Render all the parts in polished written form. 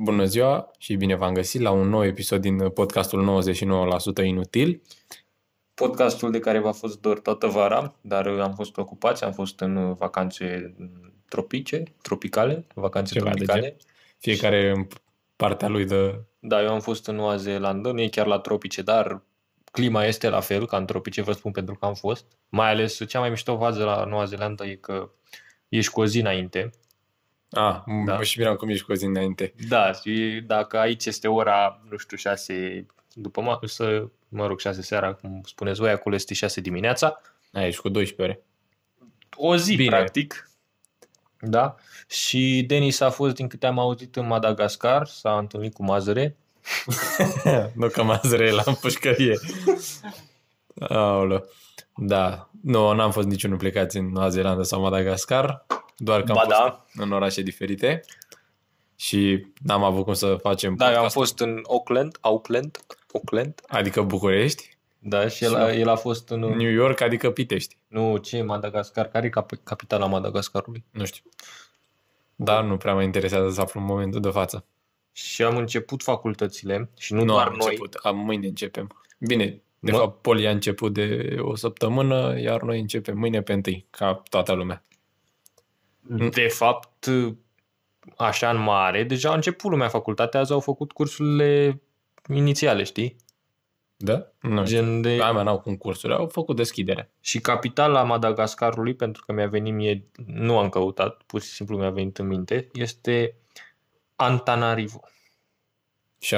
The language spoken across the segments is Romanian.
Bună ziua și bine v-am găsit la un nou episod din podcastul 99% Inutil. Podcastul de care v-a fost dor toată vara, dar am fost ocupați, am fost în vacanțe tropicale, vacanțe Ceva de tropicale. gen. Fiecare în partea lui de... Da, eu am fost în Noua Zeelandă, nu e chiar la tropice, dar clima este la fel ca în tropice, vă spun pentru că am fost. Mai ales cea mai mișto fază la Noua Zeelandă e că ești cu o zi înainte. Da. Da. Și miram cum ești cu o zi înainte. Da, și dacă aici este ora, 6 după mă rog, 6 seara, cum spuneți voi, acolo este 6 dimineața. Ești cu 12 ore. O zi, Bine. practic. Da. Și Denis a fost, din câte am auzit, în Madagascar, s-a întâlnit cu Mazăre. Nu că mazăre la împușcărie. Aoleu. Da. Nu, n-am fost niciunul plecați în Noua Zeelandă sau Madagascar, doar că am fost în orașe diferite și n-am avut cum să facem Da, eu am podcast. fost în Auckland. Adică București, Da, și el a fost în... New York, adică Pitești. Nu, ce, Madagascar? Care e capitala Madagascarului? Nu știu. Dar nu prea mă interesează să aflu în momentul de față. Și am început facultățile și nu Nu doar am noi. început. Mâine începem. Bine, de Mă- fapt, Poli a început de o săptămână, iar noi începem mâine pe 1, ca toată lumea. De fapt, așa în mare, deja a început lumea facultatea, azi au făcut cursurile inițiale, știi? Da? Nu știu. Gen de... Da, mea, n-au concursuri, au făcut deschidere. Și capitala Madagascarului, pentru că mi-a venit mie, nu am căutat, pur și simplu mi-a venit în minte, este Antananarivo. Și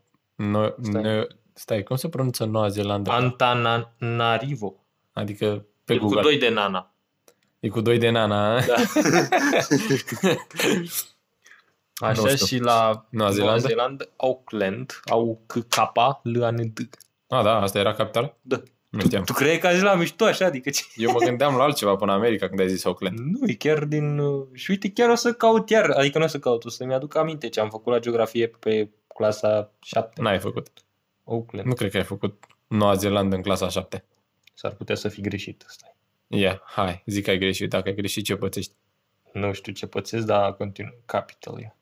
stai, cum se pronunță Noua Zeelandă? Antananarivo. Adică pe E cu Google. 2 de nana. E cu 2 de nana. Da. Așa, Nu știu. și la Noua Zeelandă? Zeelandă, Auckland, au K-L-A-N-D. Da, asta era capital? Da. Nu știam. Tu crezi că a zis la mișto așa? Adică ce? Eu mă gândeam la altceva până America când ai zis Auckland. Nu, e chiar din... Și uite, chiar o să caut iar. Adică nu o să caut, o să-mi aduc aminte ce am făcut la geografie pe clasa 7. N-ai făcut. Auckland. Nu cred că ai făcut Noua Zeelandă în clasa 7. S-ar putea să fi greșit. Stai. Hai, zic că ai greșit. Dacă ai greșit, ce pățești? Nu știu ce pățesc, dar continuu. Capital e.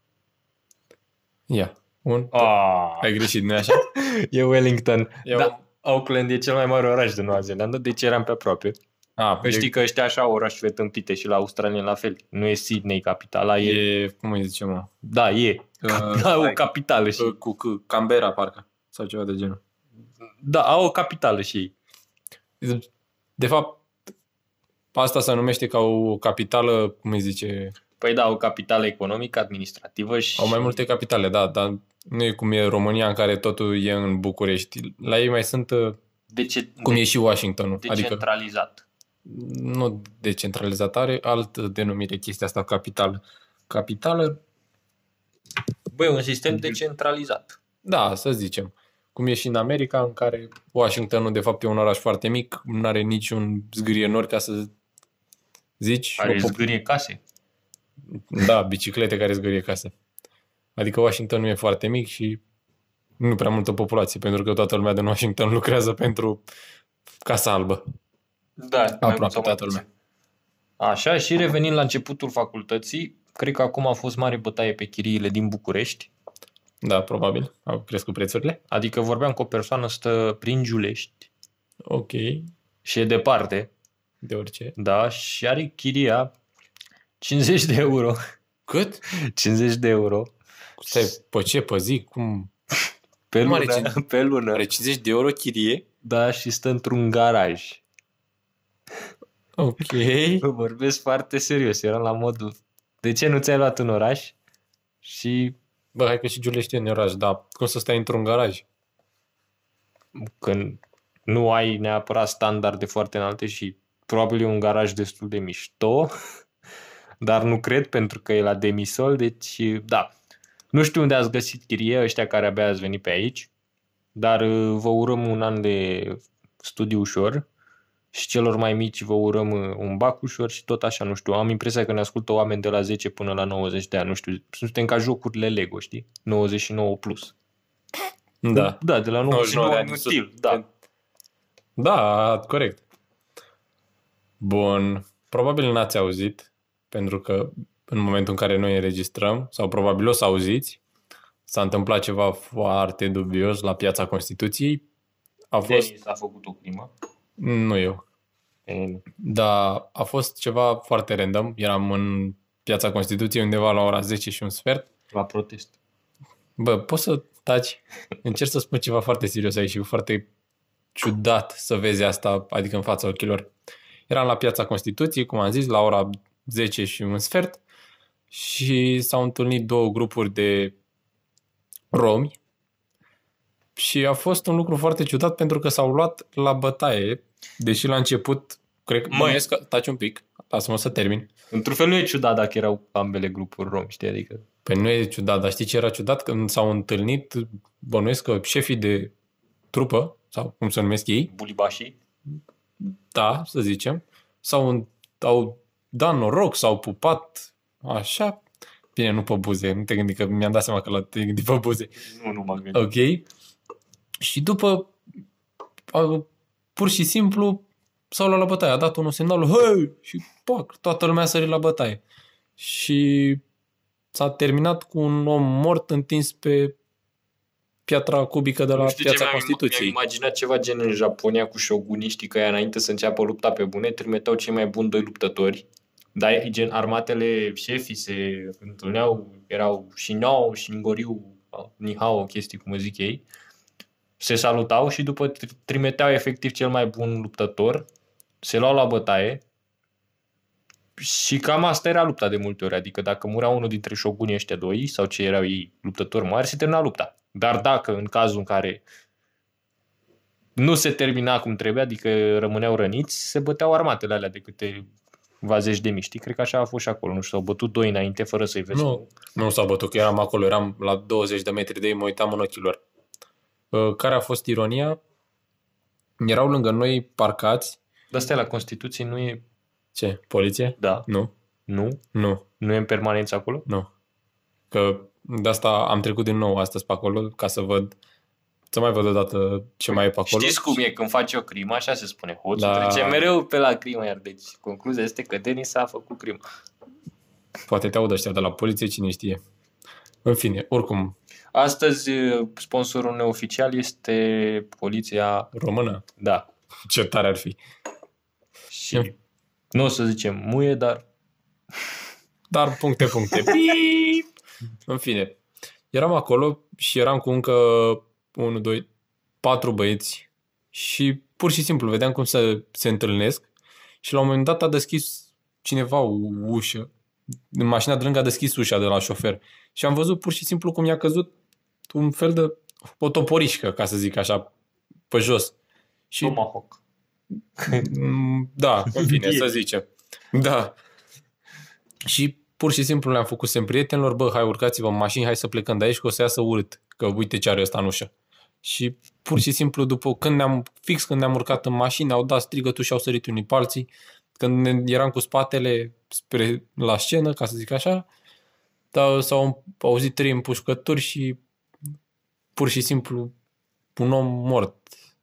Ai greșit, nu-i așa? E Wellington. Eu- Da, Auckland e cel mai mare oraș din Noua Zeelandă, deci eram pe aproape. Că știi că ăștia așa orașele tâmpite și la australieni la fel. Nu e Sydney capitala, e... cum îi zice, mă? Da, e. Au o capitală și... Cu Canberra, parcă. Sau ceva de genul. Da, au o capitală și ei. De fapt, asta se numește ca o capitală, cum îi zice... Păi da, o capitală economică, administrativă și... Au mai multe capitale, da, dar nu e cum e România în care totul e în București. La ei mai sunt, cum e și Washingtonul. Adică Decentralizat. nu decentralizat, are altă denumire chestia asta, capitală. Capitală, Băi, un sistem decentralizat. da, să zicem. Cum e și în America, în care Washingtonul de fapt e un oraș foarte mic, nu are niciun zgârie nori, ca să zici. Are zgârie case. Da, biciclete care zgârie case. Adică Washington nu e foarte mic și nu prea multă populație, pentru că toată lumea din Washington lucrează pentru Casa Albă. Da, mai mult Aproape sau mai toată lumea. puțin. Așa, și revenind la începutul facultății, cred că acum a fost mare bătaie pe chiriile din București. Da, probabil. Au crescut prețurile. Adică vorbeam cu o persoană, stă prin Giulești Ok. și e departe, De orice. da, și are chiria 50 de euro. Cât? 50 de euro Stai, pe ce? Pe zi? Cum? pe Cum are lună, pe lună. Are 50 de euro chirie? Da, și stă într-un garaj. Ok. Vorbesc foarte serios, eram la modul, de ce nu ți-ai luat în oraș? Și Bă, hai că și Giulești e în oraș, dar cum să stai într-un garaj? când nu ai neapărat standarde foarte înalte și probabil e un garaj destul de mișto, dar nu cred pentru că e la demisol, deci da. Nu știu unde ați găsit chirie ăștia care abia ați venit pe aici, dar vă urăm un an de studiu ușor și celor mai mici vă urăm un bac ușor și tot așa, nu știu. Am impresia că ne ascultă oameni de la 10 până la 90 de ani, nu știu. Suntem ca jocurile Lego, știi? 99 plus. Da. Da, de la 99 de de ani inutil, da. Da, corect. Bun. Probabil n-ați auzit, pentru că în momentul în care noi înregistrăm, sau probabil o să auziți, s-a întâmplat ceva foarte dubios la Piața Constituției. A fost... Denis a făcut o crimă. Nu eu. Dar a fost ceva foarte random. Eram în Piața Constituției undeva la ora 10 și un sfert. La protest. Bă, poți să taci? Încerc să spun ceva foarte serios aici și foarte ciudat să vezi asta, adică în fața ochilor. Eram la Piața Constituției, cum am zis, la ora 10 și un sfert și s-au întâlnit două grupuri de romi și a fost un lucru foarte ciudat pentru că s-au luat la bătaie, deși la început, cred că... Taci un pic, lasă-mă să termin. Într-un fel nu e ciudat dacă erau ambele grupuri romi, știi? Adică... Păi nu e ciudat, dar știi ce era ciudat? Când s-au întâlnit, bănuiesc că șefii de trupă, sau cum se numesc ei, bulibașii, da, să zicem, au dat noroc, s-au pupat, așa, bine, nu pe buze, nu te gândi că mi-am dat seama că te gândi pe buze. Nu m-am gândit. Ok. Și după, pur și simplu, s-au luat la bătaie, a dat unul semnalul, hei! Și pac, toată lumea a sărit la bătaie. Și s-a terminat cu un om mort întins pe piatra cubică de la Piața Constituției. Mi-am imaginat ceva gen în Japonia cu shoguniștii, că înainte să înceapă lupta pe bune, trimiteau cei mai buni doi luptători. Dar gen armatele șefii se întâlneau, erau Shinao, Shingoriu, Nihao, chestii cum zic ei. Se salutau și după trimiteau efectiv cel mai bun luptător, se luau la bătaie. Și cam asta era lupta de multe ori, adică dacă murea unul dintre șogunii ăștia doi sau ce erau ei luptători mari, se termina lupta. Dar dacă în cazul în care nu se termina cum trebuie, adică rămâneau răniți, se băteau armatele alea de câteva zeci de mii, știi? Cred că așa a fost și acolo, nu știu, s-au bătut doi înainte fără să-i vezi. Nu s-au bătut, că eram acolo, eram la 20 de metri de ei, mă uitam în ochii lor. Care a fost ironia? Erau lângă noi parcați. Dar stai, la Constituție nu e... Ce? Poliție? Da. Nu. Nu? Nu. Nu e în permanență acolo? Nu. Că de asta am trecut din nou astăzi pe acolo ca să văd, să mai văd odată ce mai e pe acolo. Știți cum e când faci o crimă, așa se spune. Hoțul trece mereu pe la crimă, iar deci concluzia este că Denis a făcut crimă. Poate te aud ăștia de la poliție, cine știe. În fine, oricum. Astăzi sponsorul neoficial este Poliția Română? Da. Ce tare ar fi. Și nu o să zicem muie, dar... Dar puncte. În fine, eram acolo și eram cu încă 1, 2, 4 băieți și pur și simplu vedeam cum se întâlnesc și la un moment dat a deschis cineva o ușă. În mașina de lângă a deschis ușa de la șofer și am văzut pur și simplu cum i-a căzut un fel de o toporișcă, ca să zic așa, pe jos. Și... Tomahawk. Da, în fine, să zicem. Da. Și pur și simplu le-am făcut semn prietenilor, bă, hai urcați-vă în mașini, hai să plecăm de aici, că o să iasă urât, că uite ce are ăsta în ușă. Și pur și simplu după când ne-am urcat în mașină, au dat strigătul și au sărit unii pe alții. Când eram cu spatele la scenă, ca să zic așa, s-au auzit 3 împușcături și pur și simplu un om mort.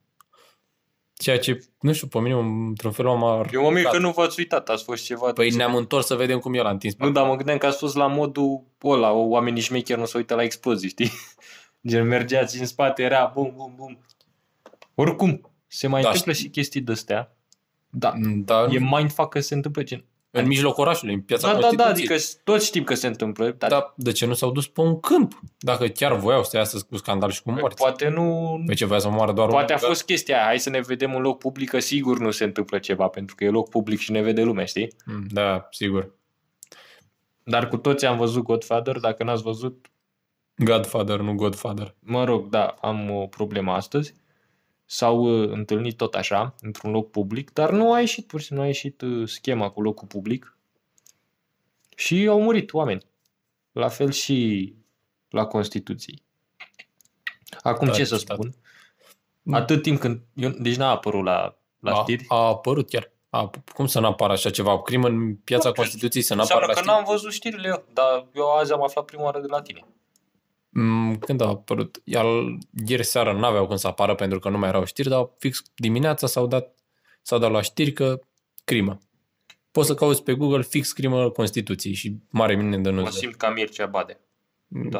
Ceea ce, nu știu, pe mine, într-un fel m-a... Eu mă mir că nu v-ați uitat, ați fost ceva... Păi ne-am întors să vedem cum el a întins. Nu, dar mă gândeam că ați fost la modul ăla, oamenii șmecheri nu se uită la explozii, știi? Gen, mergeați în spate, era bum, bum, bum. Oricum, se mai întâmplă și chestii de-astea. Da, e mindfuck că se întâmplă, gen... În mijlocul orașului, în Piața Constituției. Da, adică toți știm că se întâmplă. Dar de ce nu s-au dus pe un câmp? Dacă chiar voiau să iasă cu scandal și cu morți. Poate nu... Pe ce voia să moară doar Poate a fost chestia aia, hai să ne vedem în loc public, că sigur nu se întâmplă ceva, pentru că e loc public și ne vede lumea, știi? Da, sigur. Dar cu toți am văzut Godfather, dacă n-ați văzut... Godfather, nu Godfather. Mă rog, da, am o problemă astăzi. S-au întâlnit tot așa, într-un loc public, dar nu a ieșit, pur și simplu nu a ieșit schema cu locul public și au murit oameni. La fel și la Constituție. Acum ce să spun? Atât timp când... Deci n-a apărut la știri. A apărut chiar. Cum să n-apară așa ceva? Crimă în Piața Constituției să n-apară la știri? Înseamnă că n-am văzut știrile eu, dar eu azi am aflat prima oară de la tine. Când a apărut? Ieri seara n-aveau când să apară pentru că nu mai erau știri, dar fix dimineața s-au dat la știri că crimă. Poți să cauți pe Google fix crimă Constituției și mare mine de Mă simt ca Mircea Bade. Da.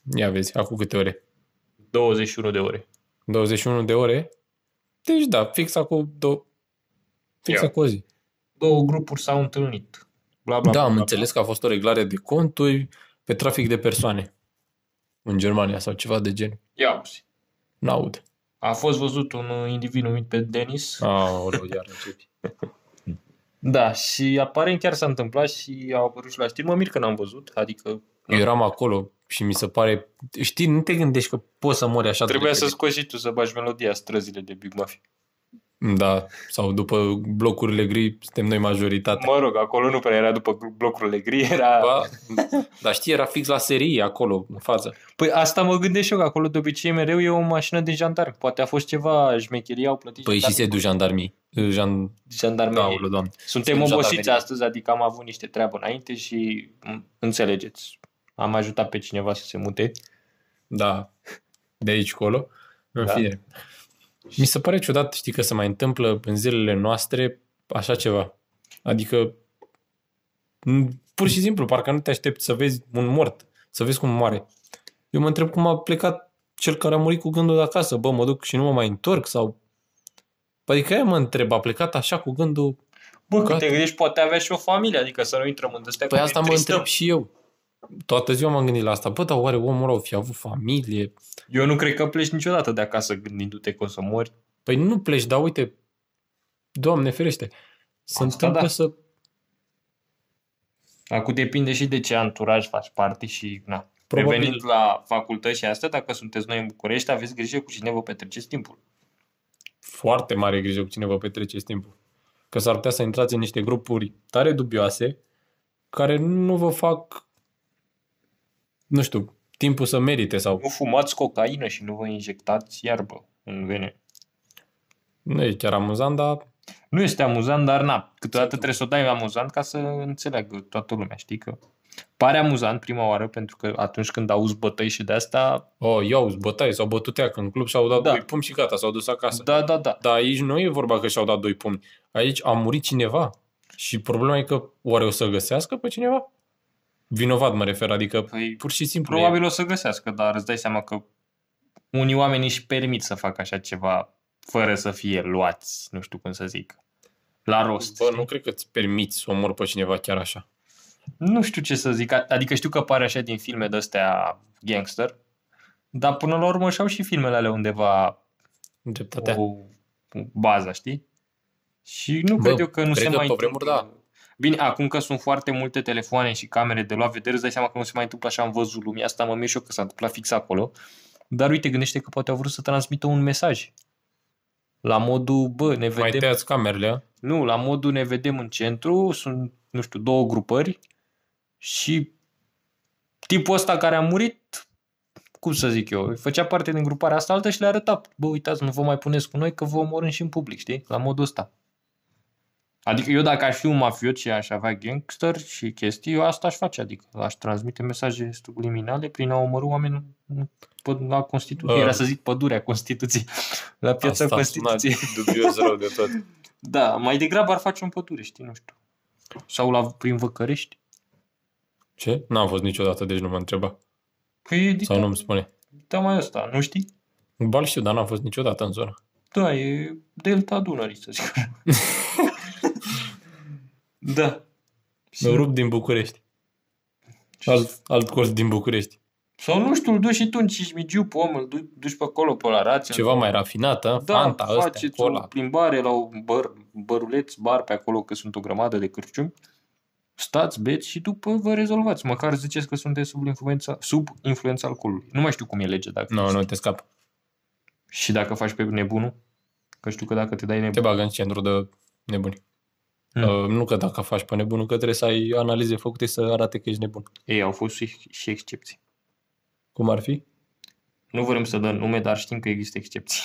Ia vezi, acum câte ore? 21 de ore. 21 de ore? Deci da, fix acum Ia. acum o zi. 2 grupuri s-au întâlnit. Bla, bla, Da, bla, am bla, înțeles că a fost o reglare de conturi pe trafic de persoane în Germania sau ceva de gen. Ia uzi. N-aud. A fost văzut un individ numit pe Denis. Aoleu, iar începi. Da, și aparent chiar s-a întâmplat și au apărut și la știri. Mă mir că n-am văzut, adică... Eu eram acolo și mi se pare... Știi, nu te gândești că poți să mori așa Trebuia de să repede. scoți și tu să bagi melodia Străzile de Big Mafia. Da, sau după blocurile gri suntem noi majoritate. Mă rog, acolo nu prea era după blocurile gri, era... Ba, dar știi, era fix la serie acolo, în față. Păi asta mă gândesc și eu, că acolo de obicei mereu e o mașină de jandarmi. Poate a fost ceva șmecherie, au plătit Păi și sediul jandarmii. jandarmii. Aoleu, Doamne. Suntem Sediul obosiți jandarmerii. astăzi, adică am avut niște treabă înainte și înțelegeți. Am ajutat pe cineva să se mute. Da, de aici colo. În Da. fine. Mi se pare ciudat, știi, că se mai întâmplă în zilele noastre așa ceva. Adică, pur și simplu, parcă nu te aștepți să vezi un mort, să vezi cum moare. Eu mă întreb cum a plecat cel care a murit cu gândul de acasă. Bă, mă duc și nu mă mai întorc sau... Adică aia mă întreb, a plecat așa cu gândul... Bă, când Gata. te gândești, poate avea și o familie, adică să nu intrăm în astea. Păi asta mă întreb și eu. Toată ziua m-am gândit la asta. Bă, dar oare omul ăla o fi avut familie? Eu nu cred că pleci niciodată de acasă gândindu-te că o să mori. Păi nu pleci, dar uite, Doamne ferește, se Asta întâmplă da. să... Acum depinde și de ce anturaj faci parte și na. Probabil. Revenind la facultăți și astea, dacă sunteți noi în București, aveți grijă cu cine vă petreceți timpul. Foarte mare grijă cu cine vă petreceți timpul. Că s-ar putea să intrați în niște grupuri tare dubioase care nu vă fac, nu știu, timpul să merite sau... Nu fumați cocaină și nu vă injectați iarbă în vene. Nu e chiar amuzant, dar Nu este amuzant, dar na, câteodată trebuie să o dai amuzant ca să înțeleagă toată lumea, știi că pare amuzant prima oară, pentru că atunci când auzi bătăi și de asta, eu auzi, bătaie, s-au bătut ea în club și au dat Da. 2 pumni și gata, s-au dus acasă. da. Dar aici nu e vorba că și-au dat 2 pumni. Aici a murit cineva. Și problema e că oare o să găsească pe cineva? Vinovat mă refer, adică Păi, pur și simplu. probabil o să găsească, dar îți dai seama că unii oameni își permit să facă așa ceva fără să fie luați, nu știu cum să zic, la rost. Bă, știi? nu cred că îți permiți să omori pe cineva chiar așa. Nu știu ce să zic, adică știu că pare așa din filme de-astea gangster, dar până la urmă și-au și filmele alea undeva Dreptatea. o bază, știi? Și nu Bă, cred eu că nu cred se că mai pe vremuri, întâmplă. Bine, acum că sunt foarte multe telefoane și camere de luat vedere, îți dai seama că nu se mai întâmplă așa în văzul lumii. Asta mă mir și eu că s-a întâmplat fix acolo. Dar uite, gândește că poate au vrut să transmită un mesaj. La modul, bă, ne Mai vedem... tăiați camerele, a? Nu, la modul ne vedem în centru, sunt, nu știu, 2 grupări și tipul ăsta care a murit, cum să zic eu, făcea parte din gruparea asta altă și le arăta, bă, uitați, nu vă mai puneți cu noi că vă omorâm și în public, știi? La modul ăsta. Adică eu dacă aș fi un mafiot și aș avea gangster și chestii, eu asta aș face, adică aș transmite mesaje subliminale prin a omorâ oameni la Constituție. Era să zic pădurea Constituției, la piața Asta Constituției. sună dubios rău de tot. Da, mai degrabă ar face un pădure, știi, nu știu. Sau prin Văcărești. Ce? N-am fost niciodată, deci nu mă întreba. Păi e Sau nu-mi spune. da, mai ăsta, nu știi? Bal știu, dar n-am fost niciodată în zonă. Da, e delta Dunării, să zic așa. Da. Mă rup din București. Alt colț din București. Sau nu știu, îl duci și tu în Cismigiu pe om, îl duci pe acolo, pe la Rația. Ceva mai rafinat, a? Da, Fanta, ăstea, faceți o cola. plimbare la un băruleț, bar pe acolo, că sunt o grămadă de cârciumi. Stați, beți și după vă rezolvați. Măcar ziceți că sunteți sub influența alcoolului. Nu mai știu cum e legea. Dacă Nu te scap. Și dacă faci pe nebunul? Că știu că dacă te dai nebun. Te bagă în centru de nebuni. Nu că dacă faci pe nebunul, că trebuie să ai analize făcute să arate că ești nebun. Ei, au fost și excepții. Cum ar fi? Nu vrem să dăm nume, dar știm că există excepții.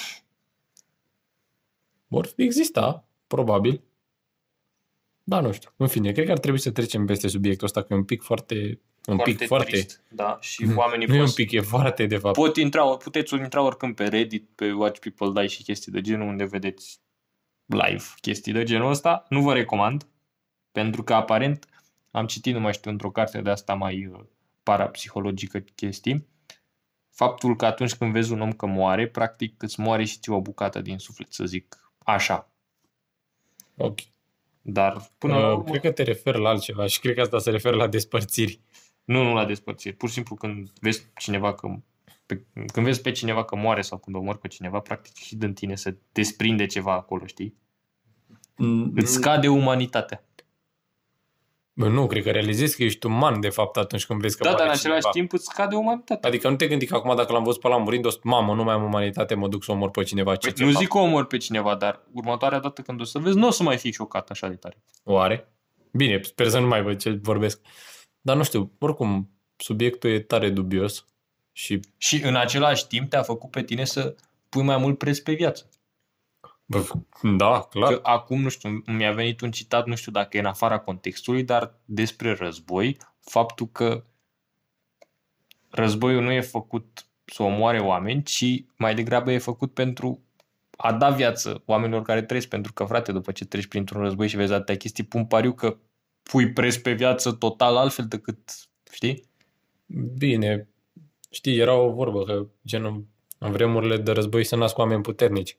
Vor exista, probabil. Da, nu știu. În fine, cred că ar trebui să trecem peste subiectul ăsta, că e un pic foarte... Trist, da, și oamenii Nu e un pic, e foarte de fapt. puteți intra oricând pe Reddit, pe Watch People Die și chestii de genul, unde vedeți live chestii de genul ăsta. Nu vă recomand, pentru că aparent am citit, nu mai știu, într-o carte de asta mai parapsihologică chestii, faptul că atunci când vezi un om că moare, practic îți moare și ție o bucată din suflet, să zic așa. Ok. Dar până la urmă... Cred că te referi la altceva și cred că asta se referă la despărțiri. Nu la despărțiri. Pur și simplu când vezi cineva când vezi pe cineva că moare sau când omori pe cineva, practic și din tine se desprinde ceva acolo, știi? Îți scade umanitatea. Bă, nu, cred că realizezi că ești uman, de fapt, atunci când vezi că Da, dar în moare același cineva. timp îți scade umanitatea. Adică nu te gândi că acum dacă l-am văzut pe ăla murind, mamă, nu mai am umanitate, mă duc să omor pe cineva. Ce Nu zic că omori pe cineva, dar următoarea dată când o să vezi, nu o să mai fii șocat așa de tare. Oare? Bine, sper să nu mai văd ce vorbesc. Dar nu știu, oricum, subiectul e tare dubios Și în același timp te-a făcut pe tine să pui mai mult preț pe viață. Bă, da, clar. Că acum, nu știu, mi-a venit un citat, nu știu dacă e în afara contextului, dar despre război, faptul că războiul nu e făcut să omoare oameni, ci mai degrabă e făcut pentru a da viață oamenilor care trăiesc, pentru că, frate, după ce treci printr-un război și vezi atâtea chestii, pun pariu că pui preț pe viață total altfel decât, știi? Bine, știi, era o vorbă că, genul, în vremurile de război se nasc oameni puternici.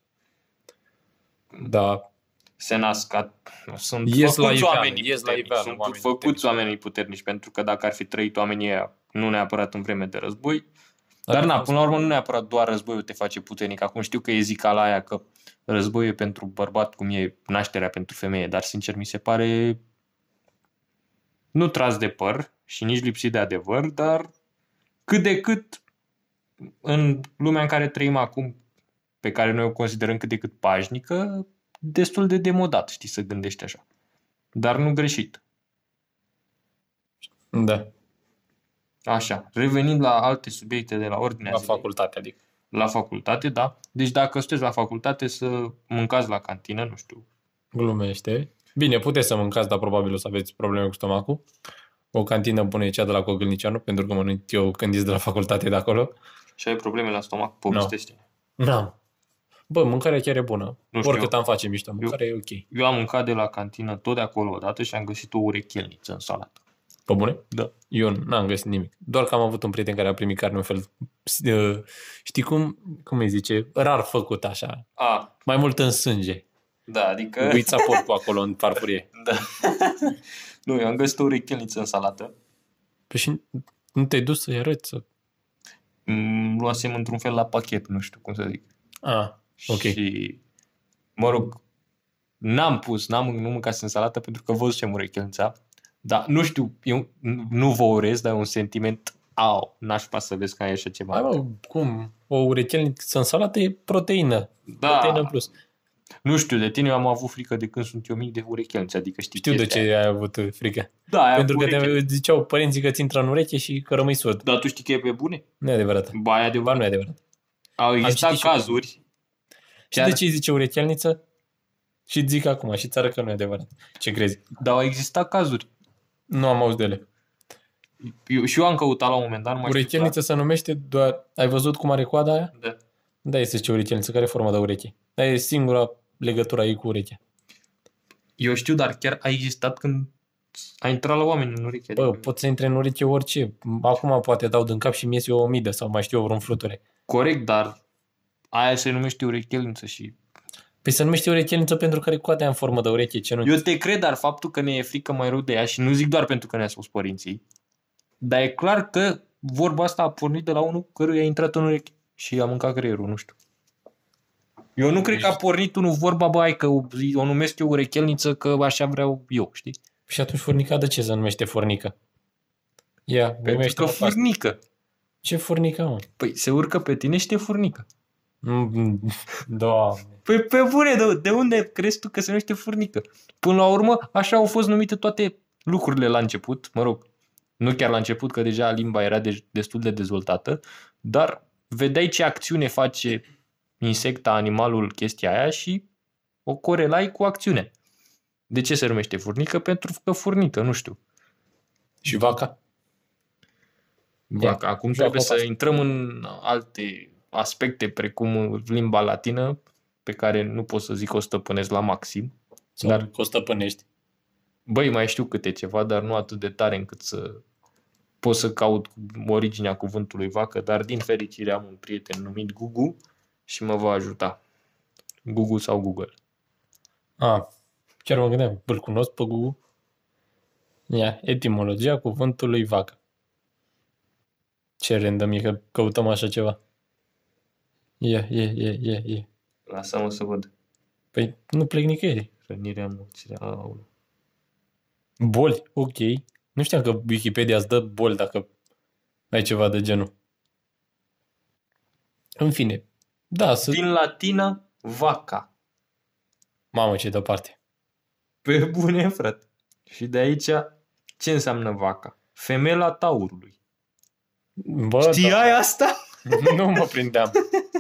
Da. Se nasc, sunt Ies la făcuți iveală, oamenii ies la puternici, iveală, sunt oamenii făcuți puternici. oamenii puternici, pentru că dacă ar fi trăit oamenii ăia, nu neapărat în vreme de război, Dar dar a na, fost- până la urmă nu neapărat doar războiul te face puternic. Acum știu că e zicala aia că războiul e pentru bărbat cum e nașterea pentru femeie, dar sincer mi se pare nu tras de păr și nici lipsit de adevăr, dar cât de cât în lumea în care trăim acum, pe care noi o considerăm cât de cât pașnică, destul de demodat, știi, să gândești așa. Dar nu greșit. Da, Așa, revenind la alte subiecte de la ordinea la zilei. facultate, adică. La facultate, da. Deci dacă sunteți la facultate să mâncați la cantină, nu știu. Glumește. Bine, puteți să mâncați, dar probabil o să aveți probleme cu stomacul. O cantină bună e cea de la Cogâlnicianu, pentru că mănânc eu când ies de la facultate de acolo. Și ai probleme la stomac, povestește. Da. Bă, mâncarea chiar e bună. Nu știu, Oricât am face mișto, mâncarea e ok. Eu am mâncat de la cantină tot de acolo odată și am găsit o urechelniță în salată. Pe bune? Da. Eu n-am găsit nimic. Doar că am avut un prieten care a primit carne un fel, știi cum îi zice, rar făcut așa, A, mai mult în sânge. da, adică... Uița porcul acolo în farfurie. Da. Nu, eu am găsit o urechelniță în salată. Păi și nu te-ai dus să-i arăți? Luasem într-un fel la pachet, nu știu cum să zic. Ah, ok. Și, mă rog, nu mâncasem salată pentru că văzusem urechelnița. Dar nu știu, eu nu vă urez, dar e un sentiment, n-aș putea să vezi că ai așa ceva. Hai mă, cum? O urechelniță în salată e proteină. Da. Proteină în plus. Nu știu, de tine eu am avut frică de când sunt eu mic de urechelniță, adică știi Știu de chestia ce aia. ai avut frică. Da, aia Pentru cu că te ureche. ziceau părinții că ți intră în ureche și că rămâi surd. Dar tu știi că e pe bune? Nu e adevărat. Ba, e Ba, adevărat. nu e adevărat. Au existat citit și eu. cazuri. Și Chiar- de ce îi zice urechelniță? Și zic acum și țară că nu e adevărat. Ce crezi? Dar au existat cazuri. Nu am auzit de ele. Și eu am căutat la un moment dat, nu mai știu Urechelniță se numește doar... Ai văzut cum are coada aia? clar. Da. Da, este ce urechelniță, care e forma de ureche. Dar e singura legătura ei cu urechea. Eu știu, dar chiar a existat când a intrat la oameni în ureche. Bă, adică- pot să intre în ureche orice. Acum poate dau din cap și mi eu o midă sau mai știu eu vreun fluture. Corect, dar aia se numește urechelniță și... Păi se numește urechelniță pentru că are coada în formă de ureche. Ce nu? Eu te cred, dar faptul că ne e frică mai rău de ea și nu zic doar pentru că ne-a spus părinții, dar e clar că vorba asta a pornit de la unul căruia a intrat în ureche și a mâncat creierul, nu știu. Eu nu cred că a pornit unul vorba, bă, hai că o numesc eu urechelniță că așa vreau eu, știi? Și atunci furnica de ce se numește fornică? Ia, Pentru numește că furnică. Ce furnică, mă? Păi se urcă pe tine și te furnică. Doamne. Păi pe bune, de unde crezi tu că se numește furnică? Până la urmă, așa au fost numite toate lucrurile la început, mă rog, nu chiar la început, că deja limba era destul de dezvoltată, dar vedeai ce acțiune face insecta, animalul, chestia aia și o corelai cu acțiune. De ce se numește furnică? Pentru că furnică, nu știu. Și vaca? Vaca. Acum trebuie să intrăm în alte aspecte, precum limba latină, pe care nu pot să zic că o stăpânesc la maxim. Sau Dar- că o stăpânești? Băi, mai știu câte ceva, dar nu atât de tare încât să pot să caut originea cuvântului vacă, dar din fericire am un prieten numit Gugu și mă va ajuta. Gugu sau Google. Chiar mă gândeam, îl cunosc pe Google? Ia, etimologia cuvântului vacă. Ce random e că căutăm așa ceva. Ia. Lasă-mă să văd. Păi nu plec nicăieri. Rănirea mulțirea. Aoleu. Boli, ok. Nu știam că Wikipedia îți dă boli dacă ai ceva de genul. În fine, da, Din latină, vaca. Mamă, ce departe. Pe bune, frate. Și de aici, ce înseamnă vaca? Femela taurului. Bă, Știai asta? Nu mă prindeam.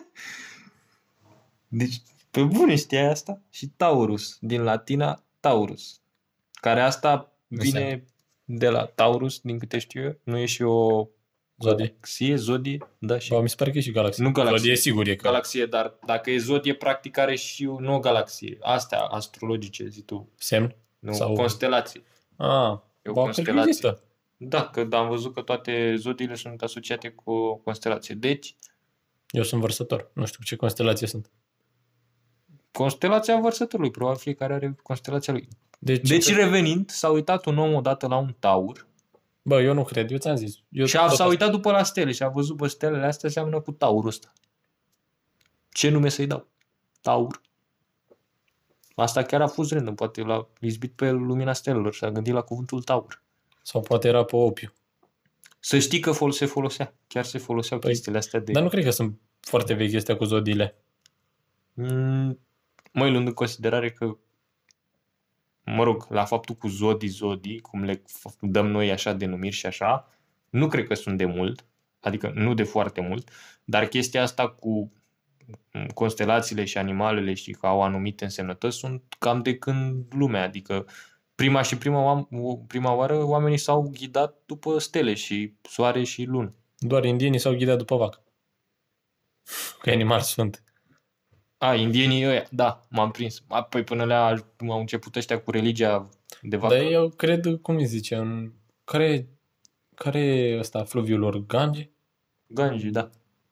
Deci, pe bune știai asta? Și Taurus, din latina Taurus. Care asta vine de la Taurus, din câte știu eu. Nu e și o galaxie, zodie? Da, și... Bă, mi se pare că e și galaxie. Nu galaxie. Zodie, sigur e că... Galaxie, dar dacă e zodie, practic are și nu o galaxie. Astea astrologice, zi tu. Semn? Nu, Sau... constelații. E o constelație. Există. Da, că am văzut că toate zodiile sunt asociate cu o constelație. Deci... Eu sunt vărsător. Nu știu ce constelație sunt. Constelația vărsătorului. Probabil fiecare are constelația lui. Deci că... revenind, s-a uitat un om odată la un taur. Bă, eu nu cred, eu ți-am zis. Și s-a uitat după la stele și a văzut, bă, stelele astea seamănă cu taurul ăsta. Ce nume să-i dau? Taur. Asta chiar a fost random, poate l-a izbit pe lumina stelelor și a gândit la cuvântul taur. Sau poate era pe opiu. Să știi că se folosea. Chiar se foloseau chestiile astea de... Dar nu cred că sunt foarte vechi astea cu zodiile. Măi, luând în considerare că, mă rog, la faptul cu zodii, cum le dăm noi așa denumiri și așa, nu cred că sunt de mult, adică nu de foarte mult, dar chestia asta cu constelațiile și animalele și că au anumite însemnătăți sunt cam de când lumea, adică prima oară oamenii s-au ghidat după stele și soare și lună. Doar indienii s-au ghidat după vacă. Că animal sfânt. Indienii ăia, da, m-am prins. Păi până au început ăștia cu religia de vacă. Dar eu cred, cum îi zice, care e ăsta fluviul lor? Gange? Gange, da.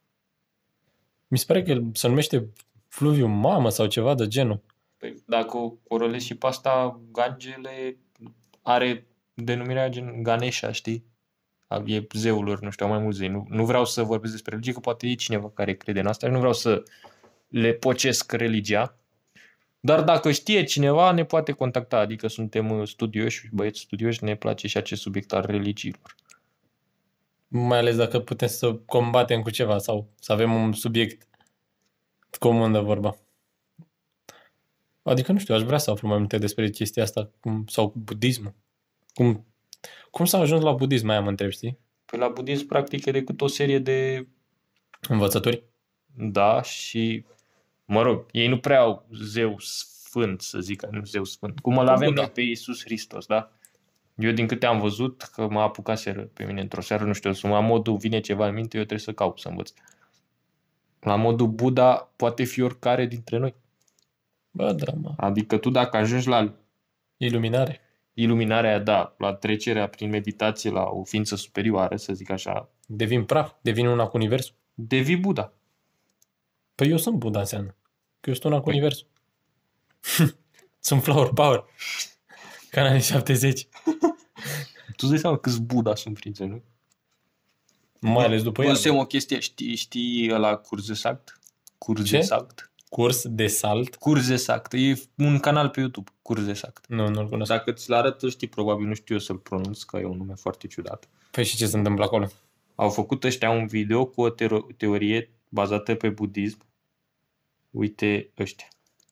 Mi se pare că se numește fluviul mamă sau ceva de genul. Păi dacă o corolezi și pe asta, Gangele are denumirea gen Ganesha, știi? E zeul lor, nu știu, au mai mulți zei. Nu vreau să vorbesc despre religie, că poate e cineva care crede în asta și nu vreau să le pocesc religia. Dar dacă știe cineva, ne poate contacta. Adică suntem studioși, băieți studioși, ne place și acest subiect al religiilor. Mai ales dacă putem să combatem cu ceva sau să avem un subiect comun de vorba. Adică, nu știu, aș vrea să aflu mai multe despre chestia asta sau budismul. Cum s-a ajuns la budism, mai am întreb, știi? Păi la budism, practic, e decât o serie de învățături. Da, și mă rog, ei nu prea au zeu sfânt, să zic, nu zeu sfânt. Cum îl avem noi pe Iisus Hristos, da? Eu din câte am văzut, că mă apucaseră pe mine într-o seară, nu știu, la modul vine ceva în minte, eu trebuie să caut să învăț. La modul Buddha poate fi oricare dintre noi. Bă, da, mă. Adică tu dacă ajungi la iluminarea, da, la trecerea prin meditație la o ființă superioară, să zic așa. Devin praf, devin una cu universul. Devii Buddha. Păi eu sunt Buddha, înseamnă. Că eu sunt una cu universul. Sunt flower power. Ca în anii 70. Tu îți seama câți Buddha sunt prințe, nu? Mai ales după el. Vă o chestie, știi ăla Curs de Salt? Curs de Salt? Curs de Salt? Curs de Salt. E un canal pe YouTube, Curs de Salt. Nu-l cunosc. Dacă ți-l arăt, știi, probabil nu știu eu să-l pronunț, că e un nume foarte ciudat. Păi și ce se întâmplă acolo? Au făcut ăștia un video cu o teorie bazată pe budism. Uite ăștia.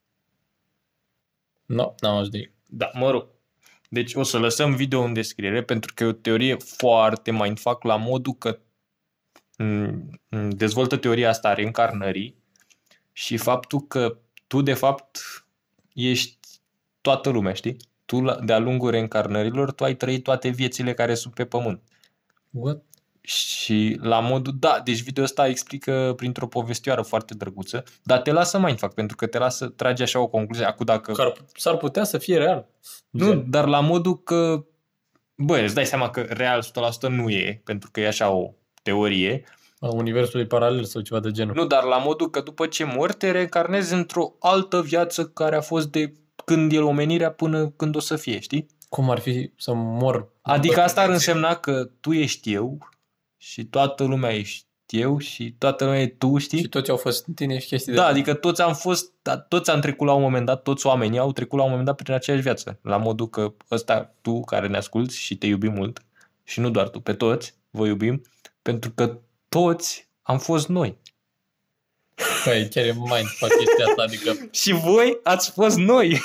Nu, n-am ajuns de ei. Da, mă rog. Deci o să lăsăm video în descriere pentru că e o teorie foarte mindfuck la modul că dezvoltă teoria asta a reîncarnării și faptul că tu de fapt ești toată lumea, știi? Tu de-a lungul reîncarnărilor tu ai trăit toate viețile care sunt pe pământ. What? Și la modul, da, deci video ăsta explică printr-o povestioară foarte drăguță, dar te lasă mindfuck, pentru că te lasă, trage așa o concluzie. Acum dacă... S-ar putea să fie real. Nu, dar la modul că Bă, îți dai seama că real 100% nu e, pentru că e așa o teorie. A universului paralel sau ceva de genul. Nu, dar la modul că după ce mori te reîncarnezi într-o altă viață care a fost de când e omenirea până când o să fie, știi? Cum ar fi să mor? Adică asta ar însemna că tu ești eu și toată lumea ești eu și toată lumea e tu, știi? Și toți au fost în tine și chestii Da, adică toți am trecut la un moment dat, toți oamenii au trecut la un moment dat prin aceeași viață. La modul că ăsta, tu care ne asculți și te iubim mult, și nu doar tu, pe toți vă iubim, pentru că toți am fost noi. Păi, chiar e mindfuck chestia asta, adică... Și voi ați fost noi.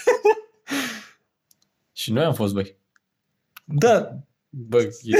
Și noi am fost, băi. Da. Bă,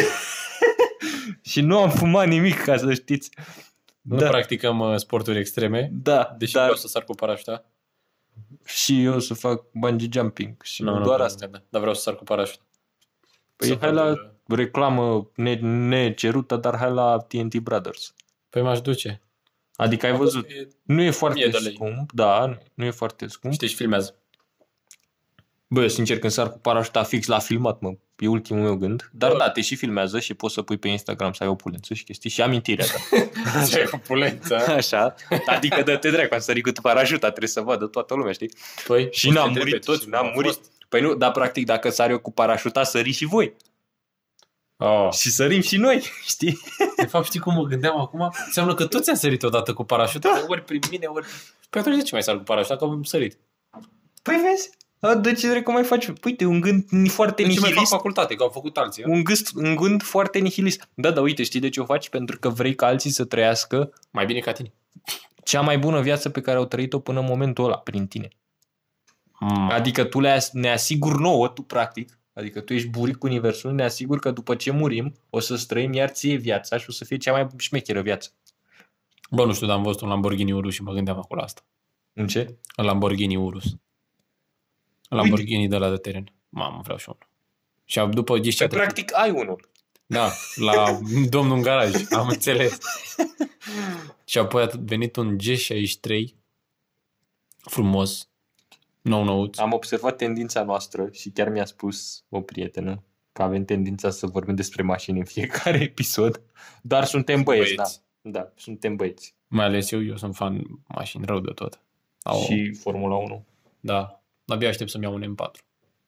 Și nu am fumat nimic, ca să știți. nu Da. practicăm sporturi extreme, Da, deși dar vreau să sar cu parașuta. și eu să fac bungee jumping și nu doar asta. Dar vreau să sar cu parașuta. Păi hai la reclamă necerută, dar hai la TNT Brothers. Păi m-aș duce. Adică ai văzut, nu e foarte 1000 de lei. scump, da, nu e foarte scump. Știi, și filmează. Bă, sincer, când sar cu parașuta fix la filmat, mă, e ultimul meu gând. Dar Bă. da, te și filmează și poți să pui pe Instagram să ai opulență și chestii și amintirea ta. Ce opulență. Așa, adică dă-te dracu, am sărit cu parașuta, trebuie să vadă toată lumea, știi? Păi, Și n-am murit, toți, și n-am murit. Păi nu, dar practic dacă sar eu cu parașuta, sări și voi. Oh. Și sărim și noi, știi? De fapt, știi cum mă gândeam acum? Înseamnă că toți am sărit odată cu parașuta, ori prin mine, ori... Păi atunci de ce mai sar cu parașuta? Că am sărit. Păi vezi? De ce dracu mai faci? Uite, un gând foarte De ce mai fac nihilist. facultate? Că au făcut alții. Un gând foarte nihilist. Da, dar uite, știi de ce o faci? Pentru că vrei ca alții să trăiască Mai bine ca tine. cea mai bună viață pe care au trăit-o până în momentul ăla, prin tine. Mm. Adică tu ne asiguri nouă, tu practic, adică tu ești buric universul, ne asiguri că după ce murim o să trăim iar ție viața și o să fie cea mai șmecheră viață. Bă, nu știu, dar am văzut un Lamborghini Urus și mă gândeam acolo asta. În ce? Un Lamborghini Urus. Un Lamborghini de la de teren. Mamă, vreau și unul. Și după Că 10 practic ai unul. Da, la domnul în garaj, am înțeles. Și apoi a venit un G63 frumos, nou-nouț. Am observat tendința noastră și chiar mi-a spus o prietenă că avem tendința să vorbim despre mașini în fiecare episod, dar suntem băieți, da. Da, suntem băieți. Mai ales eu sunt fan mașini rău de tot. Și Formula 1. Da, abia aștept să-mi iau un M4.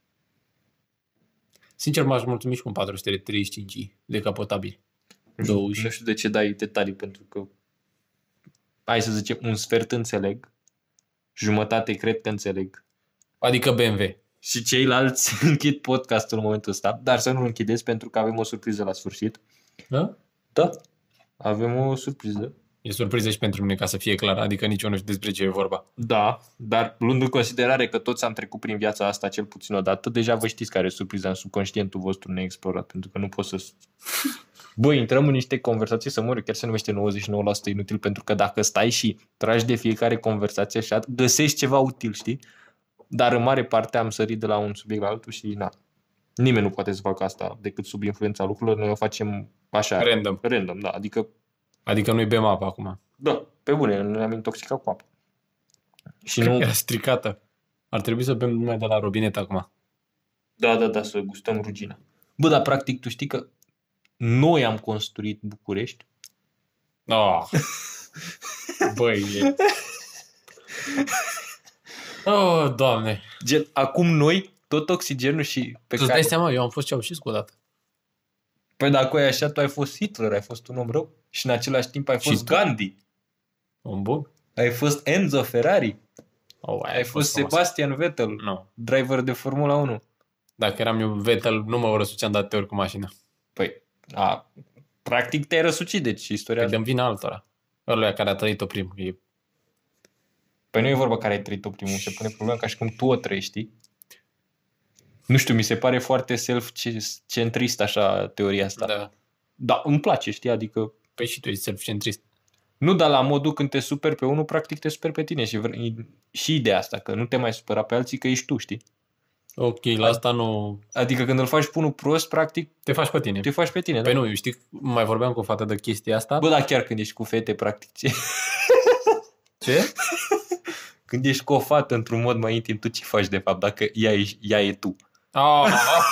Sincer, m-aș mulțumi și cu un 435i decapotabil. Nu știu de ce dai detalii, pentru că hai să zicem, un sfert înțeleg, jumătate cred că înțeleg. Adică BMW. Și ceilalți închid podcastul în momentul ăsta, dar să nu închideți pentru că avem o surpriză la sfârșit. Da? Da, avem o surpriză. E surpriză și pentru mine, ca să fie clar, adică nici eu nu știu despre ce e vorba. Da, dar luând în considerare că toți am trecut prin viața asta cel puțin odată, deja vă știți care e surpriza în subconștientul vostru neexplorat, pentru că nu pot să... Băi, intrăm în niște conversații să mor, chiar se numește 99% inutil, pentru că dacă stai și tragi de fiecare conversație așa, găsești ceva util, știi? Dar în mare parte am sărit de la un subiect la altul și na. Nimeni nu poate să facă asta decât sub influența lucrurilor, noi o facem așa. Random, da, Adică nu-i bem apă acum. Da, pe bune, ne-am intoxicat cu apă. Și Cred nu... că era stricată. Ar trebui să bem numai de la robinet acum. Da, să gustăm rugina. Bă, dar practic tu știi că noi am construit București? Oh. Băi, e... Oh, Doamne. Gen, acum noi, tot oxigenul și pe Tu-ți dai seama, eu am fost Ceaușescu odată. Păi dacă e așa, tu ai fost Hitler, ai fost un om rău. Și în același timp ai fost Gandhi. Un bun? Ai fost Enzo Ferrari. Oh, ai fost Sebastian Vettel. No. Driver de Formula 1. Dacă eram eu Vettel, nu mă răsuceam de atâtea ori cu mașina. Păi, practic te-ai răsucit, deci istoria... Păi dăm vina altora. Ăluia care a trăit-o primul. Păi nu e vorba care ai trăit-o primul, se pune problema ca și cum tu o trăiești, știi? Nu știu, mi se pare foarte self-centrist așa teoria asta. Da. Da, îmi place, știi, adică... Păi și tu ești self-centrist. Nu, dar la modul când te superi pe unul, practic te superi pe tine și ideea asta, că nu te mai supăra pe alții, că ești tu, știi? Ok, la asta nu... Adică când îl faci pe unul prost, practic... Te faci pe tine. Te faci pe tine, Păi da? nu, știi, mai vorbeam cu o fată de chestia asta. Bă, dar chiar când ești cu fete, practic, ce? Ce? Când ești cu o fată într-un mod mai intim, tu ce faci de fapt, dacă ea e tu? Oh.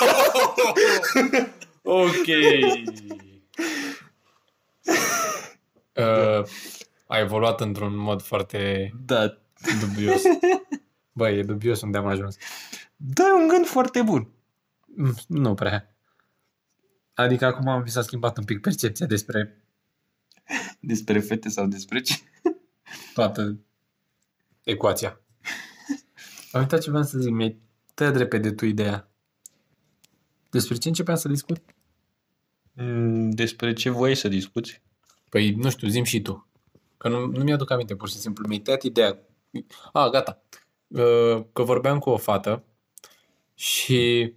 Ok. A evoluat într-un mod foarte Da. dubios. Băi, e dubios unde am ajuns. Da, e un gând foarte bun. Nu prea. Adică acum mi s-a schimbat un pic percepția Despre fete sau despre ce? toată ecuația. Am uitat ce vreau să zic. Mi-ai tăiat repede tu ideea. Despre ce începeam să discut? Despre ce voiai să discuți? Păi, nu știu, zi-mi și tu. Că nu mi-aduc aminte, pur și simplu. Mi-ai tăiat ideea. Gata. Că vorbeam cu o fată și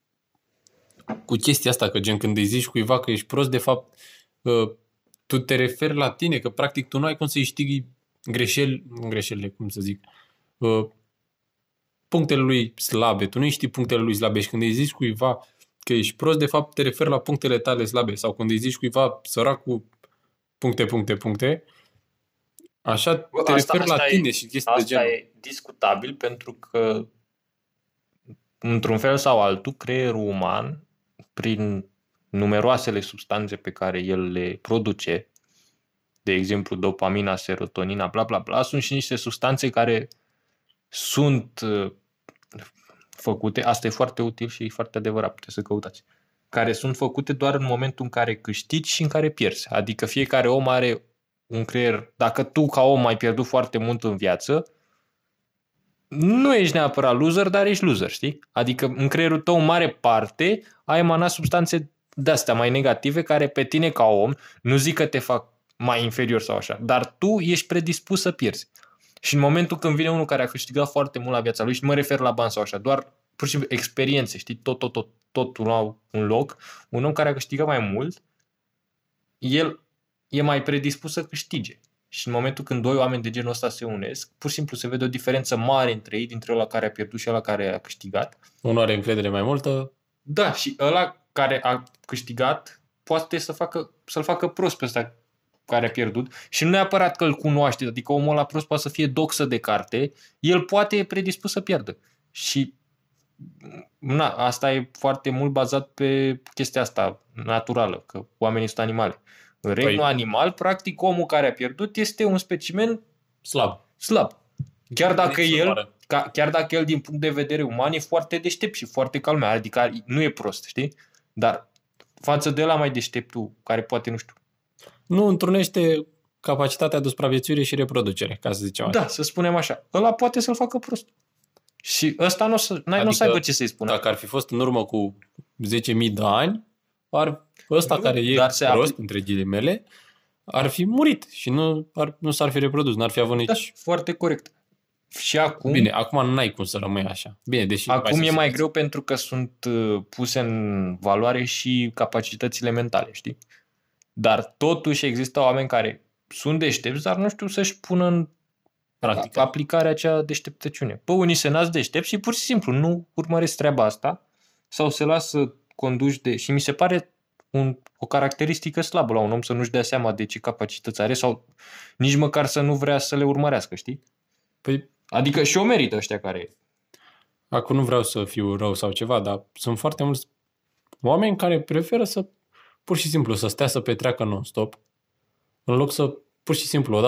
cu chestia asta, că gen când îi zici cuiva că ești prost, de fapt tu te referi la tine, că practic tu nu ai cum să-i știi greșelile, cum să zic, punctele lui slabe. Tu nu știi punctele lui slabe și când îi zici cuiva că ești prost, de fapt te referi la punctele tale slabe. Sau când îi zici cuiva săracul puncte, așa te referi la tine și chestii de genul. Asta e discutabil pentru că într-un fel sau altul, creierul uman, prin numeroasele substanțe pe care el le produce, de exemplu dopamina, serotonina, bla bla bla, sunt și niște substanțe care sunt făcute, asta e foarte util și e foarte adevărat, puteți să căutați, care sunt făcute doar în momentul în care câștigi și în care pierzi. Adică fiecare om are un creier, dacă tu ca om ai pierdut foarte mult în viață, nu ești neapărat loser, dar ești loser, știi? Adică în creierul tău, în mare parte, ai emanat substanțe de-astea mai negative care pe tine ca om, nu zic că te fac mai inferior sau așa, dar tu ești predispus să pierzi. Și în momentul când vine unul care a câștigat foarte mult la viața lui, și nu mă refer la bani sau așa, doar pur și simplu experiențe, știi? Totul la un loc, un om care a câștigat mai mult, el e mai predispus să câștige. Și în momentul când doi oameni de genul ăsta se unesc, pur și simplu se vede o diferență mare între ei, dintre ăla care a pierdut și ăla care a câștigat. Unul are încredere mai multă. Da, și ăla care a câștigat poate să-l facă prost pe ăsta care a pierdut și nu neapărat că îl cunoaște, adică omul ăla prost poate să fie doxă de carte, el poate e predispus să pierdă. Și asta e foarte mult bazat pe chestia asta naturală, că oamenii sunt animale. În regnul animal, practic, omul care a pierdut este un specimen slab. Chiar dacă el, din punct de vedere uman, e foarte deștept și foarte calmear, adică nu e prost, știi? Dar față de ăla mai deșteptul, care poate, nu știu... Nu întrunește capacitatea de supraviețuire și reproducere, ca să zicem așa. Da, să spunem așa. Ăla poate să-l facă prost. Și ăsta nu o să aibă ce să-i spună. Dacă ar fi fost în urmă cu 10.000 de ani, ăsta care e prost, între ghilimele, ar fi murit și nu s-ar fi reprodus, n-ar fi avut nici... Da, foarte corect. Și acum... Bine, acum n-ai cum să rămâi așa. Bine, deși acum e mai greu pentru că sunt puse în valoare și capacitățile mentale, știi? Dar totuși există oameni care sunt deștepți, dar nu știu să-și pună în practică aplicarea acea deșteptăciune. Unii se nasc deștepți și pur și simplu nu urmăresc treaba asta sau se lasă conduși de... Și mi se pare o caracteristică slabă la un om să nu-și dea seama de ce capacități are sau nici măcar să nu vrea să le urmărească, știi? Păi, adică și o merită ăștia care... Acum nu vreau să fiu rău sau ceva, dar sunt foarte mulți oameni care preferă să pur și simplu să stea să petreacă non-stop, în loc să pur și simplu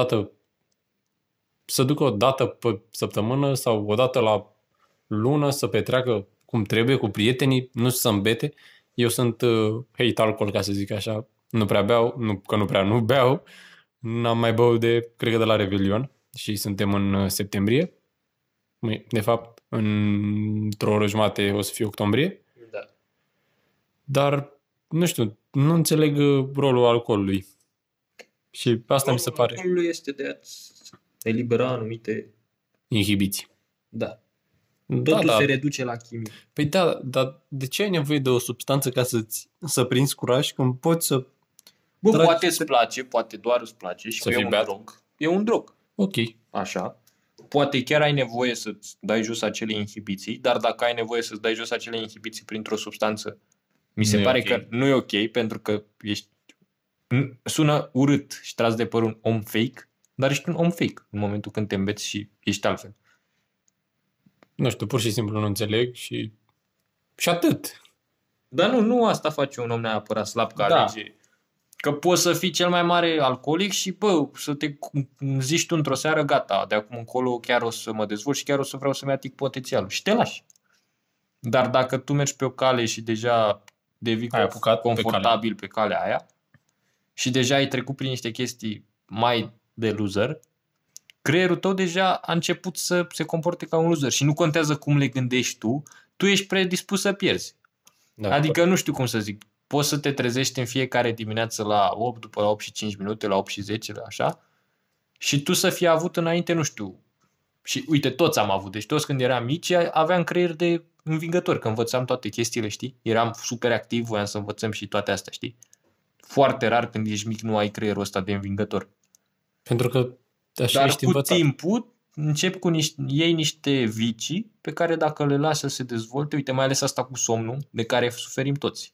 să ducă o dată pe săptămână sau o dată la lună să petreacă cum trebuie cu prietenii, nu să îmbete. Eu sunt hate alcool, ca să zic așa. Nu prea beau, nu beau. N-am mai băut cred că de la Revelion și suntem în septembrie. De fapt, într-o oră jumate o să fie octombrie. Da. Dar, nu știu, nu înțeleg rolul alcoolului. Și asta mi se pare... Alcoolul este de a-ți elibera anumite... inhibiții. Da. Totul se reduce la chimie. Păi da, dar de ce ai nevoie de o substanță ca să prinzi curaj când poți să... Poate îți place, poate doar îți place și să e un drog. E un drog. Ok. Așa. Poate chiar ai nevoie să-ți dai jos acele inhibiții, dar dacă ai nevoie să-ți dai jos acele inhibiții printr-o substanță, mi se pare că nu e ok, pentru că sună urât și tras de păr un om fake, dar ești un om fake în momentul când te îmbeți și ești altfel. Nu știu, pur și simplu nu înțeleg și Și atât. Dar nu asta face un om neapărat slab ca Da. alege. Că poți să fii cel mai mare alcoolic și, bă, să te zici tu într-o seară, gata, de acum încolo chiar o să mă dezvolt și chiar o să vreau să-mi ating potențialul. Și te lași. Dar dacă tu mergi pe o cale și deja devii Ai apucat confortabil pe calea aia și deja ai trecut prin niște chestii mai de loser, creierul tău deja a început să se comporte ca un loser și nu contează cum le gândești tu ești predispus să pierzi. Da, Adică nu știu cum să zic, poți să te trezești în fiecare dimineață la 8, după la 8 și 5 minute, la 8 și 10, la așa, și tu să fii avut înainte, nu știu, și uite, toți am avut, deci toți când eram mici aveam creier de învingător, că învățam toate chestiile, știi? Eram super activ, voiam să învățăm și toate astea, știi? Foarte rar când ești mic nu ai creierul ăsta de învingător. Pentru că așa Dar ești cu învățat. timpul începi cu niște vicii pe care dacă le lasă să se dezvolte, uite, mai ales asta cu somnul, de care suferim toți.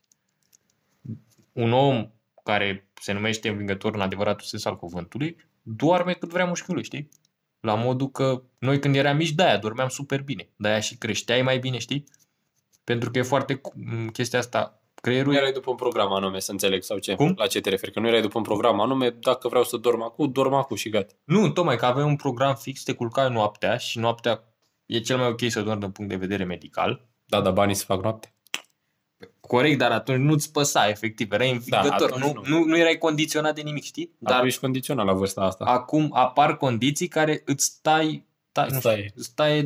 Un om care se numește învingător în adevăratul sens al cuvântului, doarme cât vrea mușchiul, știi? La modul că noi când eram mici, de-aia dormeam super bine. De-aia și creșteai mai bine, știi? Pentru că e foarte chestia asta. Creierul Nu erai după un program anume, să înțeleg, sau ce? Cum? La ce te referi? Că nu erai după un program anume, dacă vreau să dorm acum și gata. Nu, tocmai că aveai un program fix, te culcai noaptea și noaptea e cel mai ok să dormi din punct de vedere medical. Da, dar banii se fac noapte. Corect, dar atunci nu-ți păsa, efectiv, erai învingător, atunci nu erai condiționat de nimic, știi? Dar Dar ești condiționat la vârsta asta. acum apar condiții care îți taie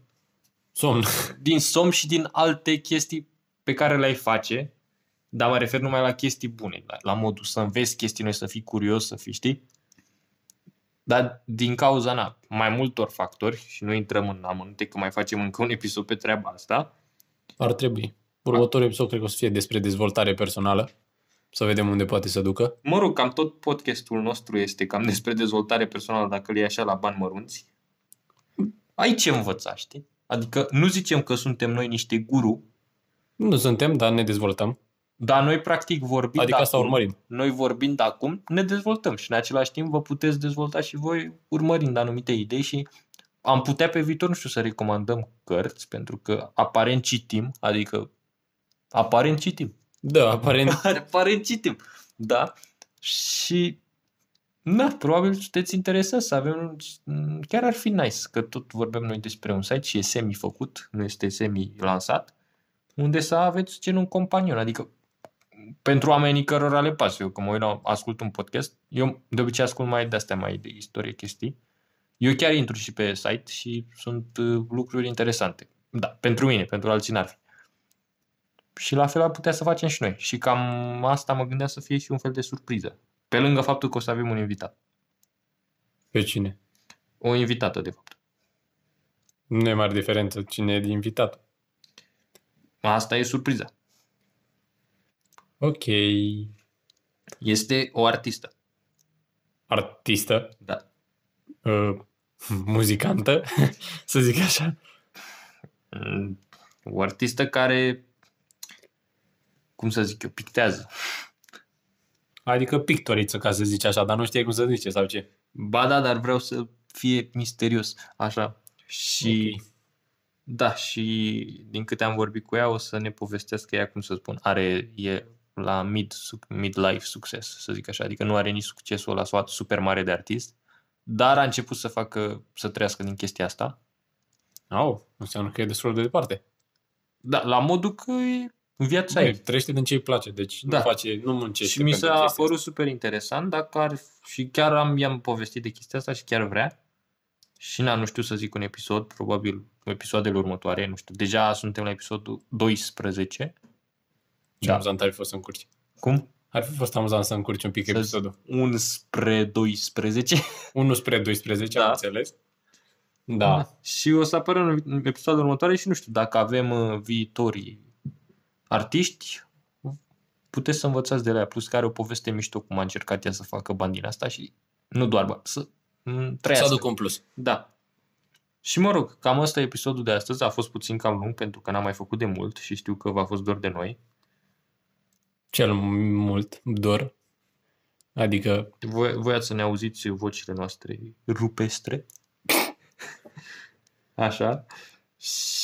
din somn și din alte chestii pe care le-ai face, dar mă refer numai la chestii bune, la modul să înveți chestii noi, să fii curios, să fii, știi? Dar din cauza mai multor factori, și nu intrăm în amănunte, că mai facem încă un episod pe treaba asta. Ar trebui. Următorul episod cred că o să fie despre dezvoltare personală. Să vedem unde poate să ducă. Mă rog, cam tot podcastul nostru este cam despre dezvoltare personală, dacă îl iei așa la bani mărunți. Ai ce învăța, știi? Adică nu zicem că suntem noi niște guru, Nu suntem, dar ne dezvoltăm. dar noi practic vorbind Adică asta acum, urmărim. noi vorbind acum, ne dezvoltăm și în același timp vă puteți dezvolta și voi urmărind anumite idei și am putea pe viitor, nu știu, să recomandăm cărți, pentru că aparent citim, Da, aparent. aparent citim, da, și probabil sunteți interesați să avem, chiar ar fi nice, că tot vorbim noi despre un site și e semi-făcut, nu este semi-lansat, unde să aveți gen un companion, adică pentru oamenii cărora le pasă. Eu că mă uit ascult un podcast, eu de obicei ascult mai de-astea, mai de istorie, chestii. Eu chiar intru și pe site și sunt lucruri interesante. Da, pentru mine, pentru alții n-ar fi. Și la fel ar putea să facem și noi. Și cam asta mă gândeam să fie și un fel de surpriză. Pe lângă faptul că o să avem un invitat. Pe cine? O invitată, de fapt. Nu e mare diferență cine e de invitat. Asta e surpriza. Ok. Este o artistă. Artistă. Da. Muzicantă, să zic așa. O artistă care, cum să zic eu, pictează. Adică pictoriță, ca să zici așa, dar nu știe cum să zice sau ce. Ba da, dar vreau să fie misterios, așa. Și Ok. da, și din câte am vorbit cu ea, o să ne povestească ea, cum să spun, e la midlife succes, să zic așa, adică nu are nici succesul ăla super mare de artist, dar a început să trăiască din chestia asta. Înseamnă că e destul de departe. Da, la modul că e în viața ei. Trăiește din ce îi place, deci Da. nu muncește. Și mi pentru s-a chestia părut super interesant, și chiar i-am povestit de chestia asta și chiar vrea. Și nu știu să zic un episod, probabil episoadele următoare, nu știu, deja suntem la episodul 12. Ce Da. amuzant ar fi fost să încurci. Cum? Ar fi fost amuzant să încurci un pic episodul. 1 spre 12. 1 spre 12, Da. am înțeles. Da. Și o să apară în episodul următoare și nu știu, dacă avem viitorii artiști, puteți să învățați de la ea. Plus că are o poveste mișto cum a încercat ea să facă bani din asta și nu doar bani, să trăiască. Să aduc un plus. Da. Și mă rog, cam ăsta e episodul de astăzi. A fost puțin cam lung pentru că n-am mai făcut de mult și știu că v-a fost dor de noi. Cel mult dor. Adică Voiați să ne auziți vocile noastre rupestre. Așa.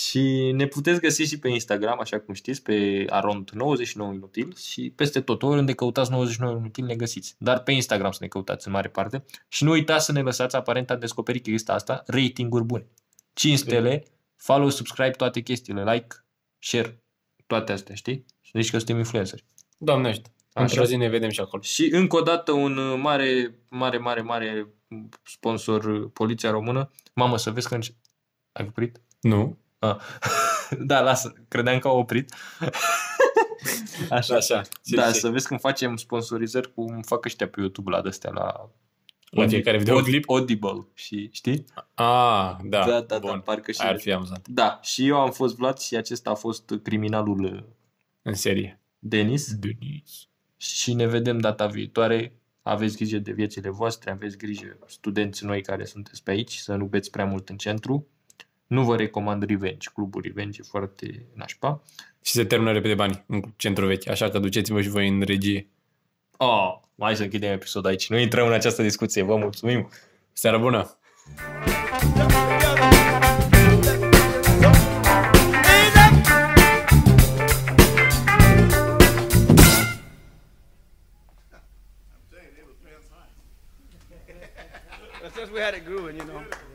Și ne puteți găsi și pe Instagram, așa cum știți, pe arond 99 inutil și peste tot, oriunde căutați 99 inutil ne găsiți. Dar pe Instagram să ne căutați în mare parte. Și nu uitați să ne lăsați, aparent am descoperit chestia asta, rating-uri bune. 5 stele, follow, subscribe, toate chestiile, like, share, toate astea, știi? Și zici că suntem influenceri. Doamne ajută. Într-o zi ne vedem și acolo. Și încă o dată un mare sponsor, Poliția Română. Mamă, să vezi că... Ai oprit? Nu. Da, lasă. Credeam că au oprit. Așa. Da, să vezi când facem sponsorizări cum fac ăștia pe YouTube la de-astea, la fiecare videoclip. Audible, și știi? Da, bun. Parcă și ar fi amuzant. Da, și eu am fost Vlad și acesta a fost criminalul în serie. Denis. Și ne vedem data viitoare. Aveți grijă de viețile voastre, aveți grijă, studenții noi care sunteți pe aici, să nu beți prea mult în centru. Nu vă recomand Revenge, clubul Revenge e foarte nașpa. Și se termină repede banii în centru vechi, așa că duceți-vă și voi în regie. Hai să închidem episodul aici. Nu intrăm în această discuție. Vă mulțumim. Seară bună! Since we had it grooving,